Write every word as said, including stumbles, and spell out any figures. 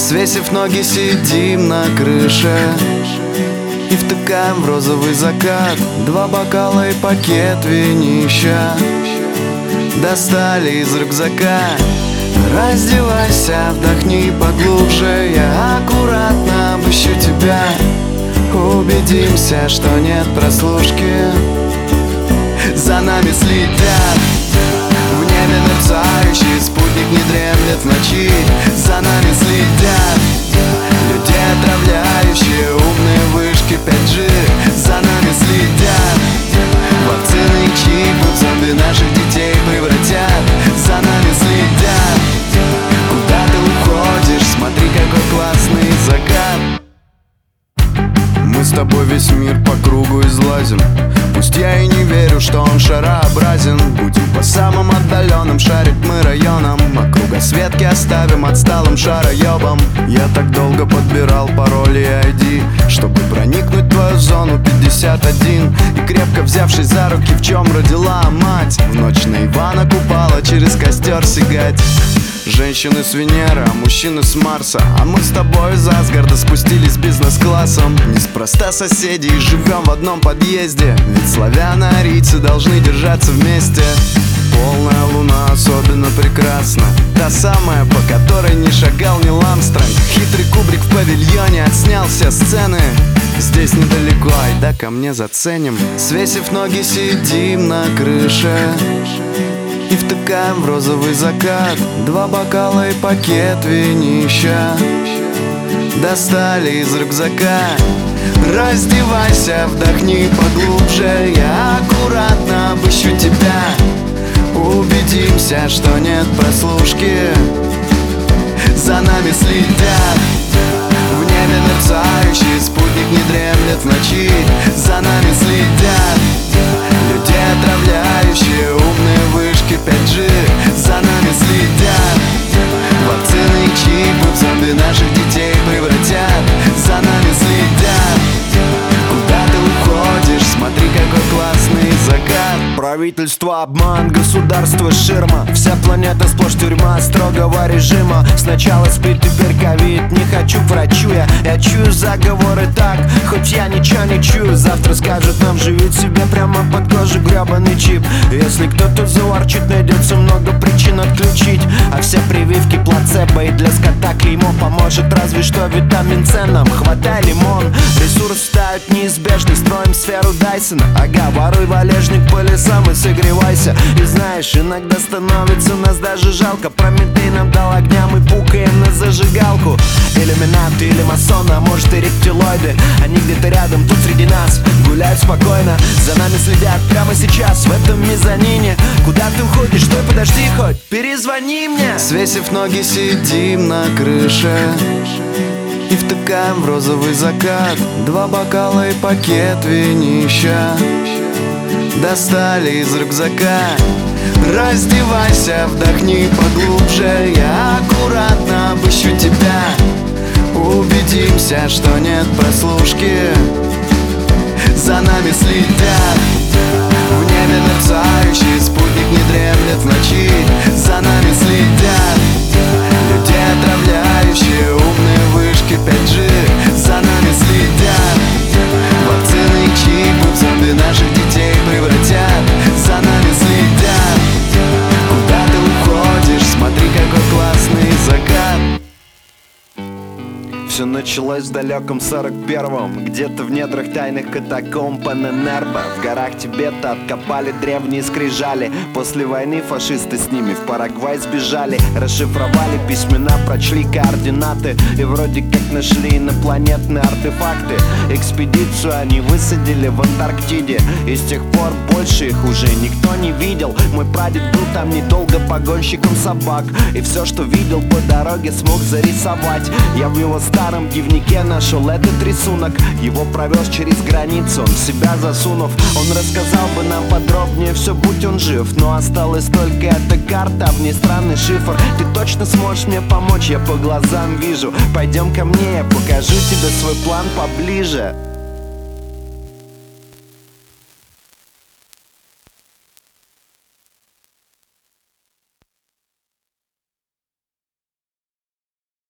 Свесив ноги, сидим на крыше и втыкаем в розовый закат два бокала и пакет винища. Достали из рюкзака. Раздевайся, вдохни поглубже. Я аккуратно обыщу тебя. Убедимся, что нет прослушки. За нами следят. В небе мерцающий спутник не дремлет в ночи. За нами следят люди, отравляющие умные вышки пять джи. За нами следят. Вакцины и чипы в зомби наших детей превратят. За нами следят. Куда ты уходишь? Смотри, какой классный закат. Мы с тобой весь мир по кругу излазим. Пусть я и не верю, что он шарообразен. Будем по самым отдаленным шарить мы районам, а кругосветки оставим отсталым шароебам. Я так долго подбирал пароли и ай ди, чтобы проникнуть в твою зону пятьдесят один. И крепко взявшись за руки, в чем родила мать, в ночь на Ивана Купала через костер сигать. Женщины с Венеры, а мужчины с Марса. А мы с тобой из Асгарда спустились бизнес-классом. Неспроста соседи и живем в одном подъезде, ведь славяно-арийцы должны держаться вместе. Полная луна особенно прекрасна, та самая, по которой не шагал ни Ламстронг. Хитрый Кубрик в павильоне отснял все сцены. Здесь недалеко, айда ко мне заценим. Свесив ноги, сидим на крыше и втыкаем в розовый закат два бокала и пакет винища. Достали из рюкзака. Раздевайся, вдохни поглубже. Я аккуратно обыщу тебя. Убедимся, что нет прослушки. За нами следят. В небе мерцающий спутник не дремлет в ночи. За нами следят люди, отравляющие умные вышки пять джи. За нами следят. Вакцины и чипы в зомби наших детей превратят. За нами следят. Куда ты уходишь? Смотри, какой классный закат. Правительство обман, государство ширма. Вся планета сплошь тюрьма строгого режима. Сначала спит, теперь ковид. Не хочу к врачу я, я чую заговоры так. Хоть я ничего не чую. Завтра скажут нам живить себе прямо под кожей гребаный чип. Если кто-то заворчит, найдется много причин отключить. А все прививки плацебо, и для скота клеймо поможет разве что витамин С нам. Хватай лимон, ресурс ставит неизбежный. Строим сферу Дайсона. Ага, воруй валежник по лесам и согревайся. И знаешь, иногда становится нас даже жалко. Прометей нам дал огня, мы пукаем на зажигалку. Иллюминаты или масоны, а может и рептилоиды. Они где-то рядом, тут среди нас гуляют спокойно. За нами следят прямо сейчас в этом мезонине. Куда ты уходишь? Стой, подожди хоть, перезвони мне. Свесив ноги, сидим на крыше и втыкаем в розовый закат два бокала и пакет винища. Достали из рюкзака. Раздевайся, вдохни поглубже. Я аккуратно обыщу тебя. Убедимся, что нет прослушки. За нами следят. В небе мерцающий спутник не дремлет в ночи. За нами следят люди, отравляющие умные вышки пять джи. За нами следят. Вакцины и чипы в зомби наших детей превратят. За нами следят. Куда ты уходишь? Смотри, какой классный закат. Все началось в далеком сорок первом. Где-то в недрах тайных катакомб Эненербо. В горах Тибета откопали древние скрижали. После войны фашисты с ними в Парагвай сбежали. Расшифровали письмена, прочли координаты. И вроде как нашли инопланетные артефакты. Экспедицию они высадили в Антарктиде. И с тех пор больше их уже никто не видел. Мой прадед был там недолго погонщиком собак. И все, что видел по дороге, смог зарисовать. Я в его старом В дневнике нашел этот рисунок. Его провез через границу, он в себя засунув. Он рассказал бы нам подробнее все, будь он жив. Но осталась только эта карта, в ней странный шифр. Ты точно сможешь мне помочь, я по глазам вижу. Пойдем ко мне, я покажу тебе свой план поближе.